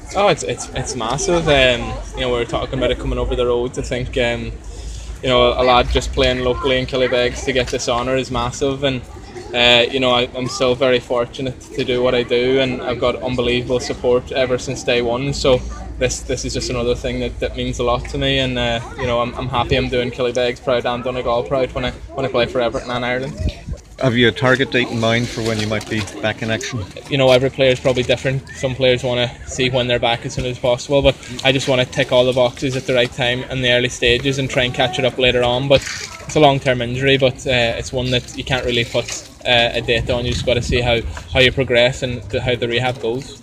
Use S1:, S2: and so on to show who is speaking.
S1: Oh, it's massive. We were talking about it coming over the road. To think, a lad just playing locally in Killybegs to get this honour is massive, and I'm still very fortunate to do what I do, and I've got unbelievable support ever since day one. So this is just another thing that means a lot to me, and I'm happy I'm doing Killybegs proud and Donegal proud when I play for Everton and Ireland.
S2: Have you a target date in mind for when you might be back in action?
S1: Every player is probably different. Some players want to see when they're back as soon as possible, but I just want to tick all the boxes at the right time in the early stages and try and catch it up later on. But it's a long-term injury, but it's one that you can't really put a date on. You just got to see how you progress and how the rehab goes.